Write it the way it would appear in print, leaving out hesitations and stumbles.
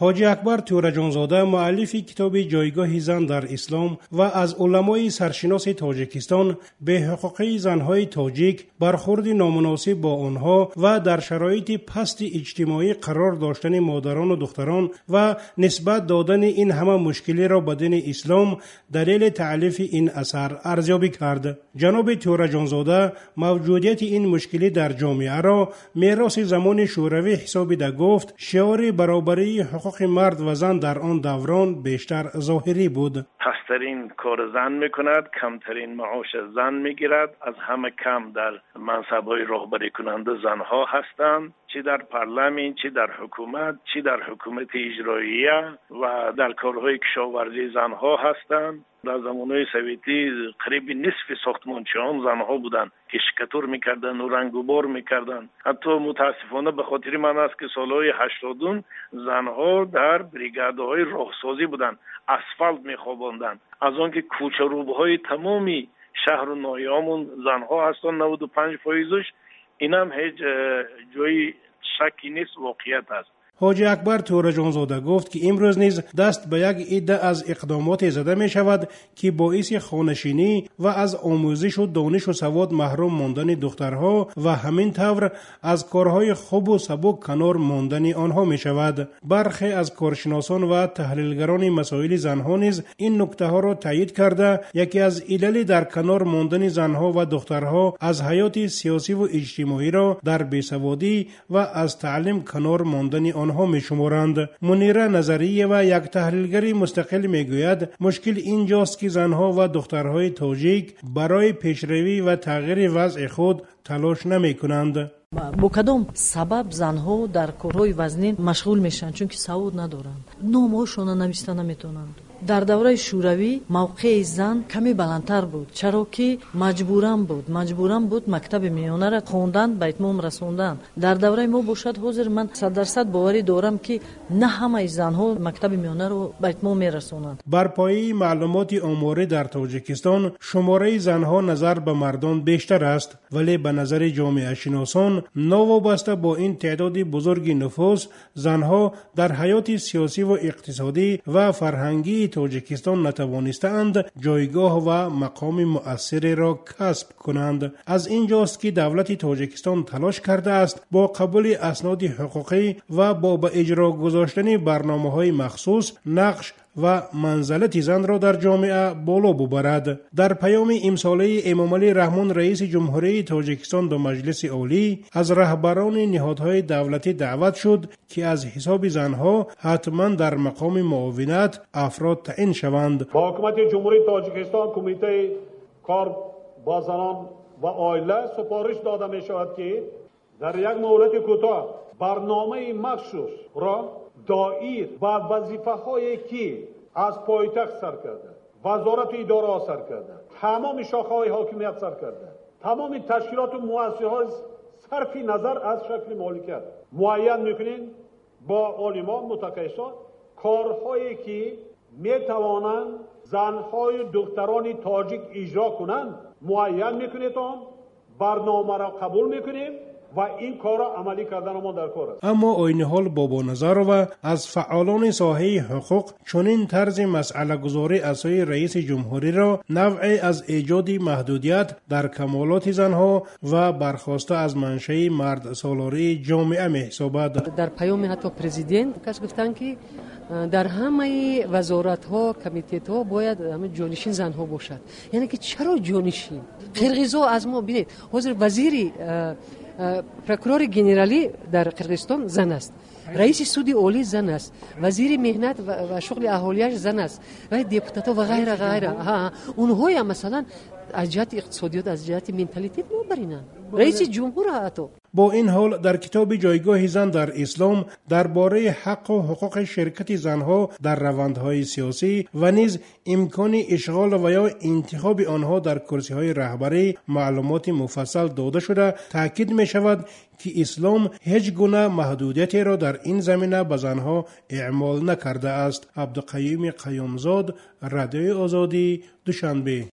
حاجی اکبر تورجانزاده مؤلف کتاب جایگاه زن در اسلام و از علمای سرشناس تاجیکستان به حقوق زنهای تاجیک، برخورد نامناسب با آنها و در شرایط پست اجتماعی قرار داشتن مادران و دختران و نسبت دادن این همه مشکلی را به دین اسلام دلیل تألیف این اثر ارزیابی کرد. جناب تورجانزاده موجودیت این مشکلی در جامعه را میراث زمان شوروی حساب ده گفت شعار برابری حقوق مرد و زن در آن دوران بیشتر ظاهری بود. پسترین کار زن میکند، کمترین معاش زن میگیرد، از همه کم در منصب‌های راهبری کننده زنها هستند، چی در پارلمان، چی در حکومت، چی در حکومت اجراییه و در کارهای کشاورزی زنها هستند. در زمانهای سویتی قریب نصف ساختمانچیان زنها بودند که شکتور میکردن و رنگ و بار میکردن. حتی متاسفانه به خاطر من است که سالهای 80 زنها در بریگادهای راهسازی بودند، اسفالت میخواباندند. از آن که کوچه روبهای تمامی شهر و ناحیه‌مون زنها هستند، 95%. اینم هیچ جای شکی نیست، واقعیت است. حاجی اکبر تورجانزاده گفت که امروز نیز دست به یک عده از اقدامات زده می شود که باعث خانه‌نشینی و از آموزش و دانش و سواد محروم ماندن دخترها و همین طور از کارهای خوب و سبک کنار ماندن آنها می شود. برخی از کارشناسان و تحلیلگران مسائل زنها نیز این نکته ها را تایید کرده یکی از علل در کنار ماندن زنها و دخترها از حیات سیاسی و اجتماعی را در بیسوادی و از تعلیم کنار ماندن آنها میشمارند. منیره نظریه و یک تحلیلگر مستقل میگوید مشکل اینجاست که زنها و دخترهای تاجیک برای پیشروی و تغییر وضع خود تلاش نمی کنند. با کدام سبب زنها در کارهای وزنی مشغول میشن؟ چون که سواد ندارند، نامه‌هاشون نوشته نمیتونند. در دوره شوروی موقع زن کمی بلندتر بود، چرا که مجبورم بود مکتب میانه را خواندن، به اتمام رسوندن. در دوره ما باشد حاضر من 100% باوری دارم که نه همه زنها مکتب میانه رو به اتمام میرسونند. بر پایه معلومات آماری در تاجیکستان شماره زنها نظر به مردان بیشتر است، ولی به نظر جامعه شناسان نوابسته با این تعداد بزرگ نفوس زنها در حیات سیاسی و اقتصادی و فرهنگی تاجیکستان نتوانستند جایگاه و مقام مؤثری را کسب کنند. از اینجاست که دولت تاجیکستان تلاش کرده است با قبول اسناد حقوقی و با به اجرا گذاشتن برنامه‌های مخصوص نقش و منزلت زن را در جامعه بالا ببرد. در پیام امساله امام علی رحمان رئیس جمهوری تاجیکستان به مجلس عالی از رهبران نهادهای دولتی دعوت شد که از حساب زنها حتما در مقام معاونت افراد تعیین شوند. با حکومت جمهوری تاجیکستان کمیته کار با زنان و عائله سپارش داده می شود که در یک مهلت کوتاه برنامه مخصوص را دایر و وظیفه هایی که از پایتخت سر کرده، وزارت اداره ها سر کرده، تمام شاخه های حاکمیت سر کرده، تمام تشکیلات و مؤسسه ها صرف نظر از شکل مالکیت معین میکنین با عالمان متخصصان کارهایی که میتوانند زنهای دختران تاجیک اجرا کنند معین میکنید، برنامه را قبول میکنیم و این کار را عملی کردن ما در کار است. اما عین حال بابا نظر و از فعالان ساحه حقوق چنین طرز مسئله گذاری از سوی رئیس جمهوری را نوعی از ایجاد محدودیت در کمالات زنها و برخواسته از منشأ مرد سالاری جامعه می‌حسابد. در پیام حتی پرزیدنت کس گفتن که در همه وزارت ها کمیته ها باید همه جانشین زن ها باشد. یعنی که چرا جانشین؟ قرقیزها از ما بینید حاضر وزیری پروکورور گنرالی در قرقیزستان زن است، رئیس سود عالی زن است، وزیر مهنت و شغل اهالیش زن است و دیپوتات و غیره غیره. اونها هم مثلا از جهت اقتصادیات از جهت منتالیتی نمیبرینن رئیس جمهور حتی. با این حال در کتاب جایگاه زن در اسلام درباره حق و حقوق شرکت زنها در روندهای سیاسی و نیز امکان اشغال و یا انتخاب آنها در کرسی‌های رهبری معلومات مفصل داده شده، تاکید می شود که اسلام هیچ گونه محدودیتی را در این زمینه به زنها اعمال نکرده است. عبدالقیوم قیومزاد، رادیوی آزادی، دوشنبه.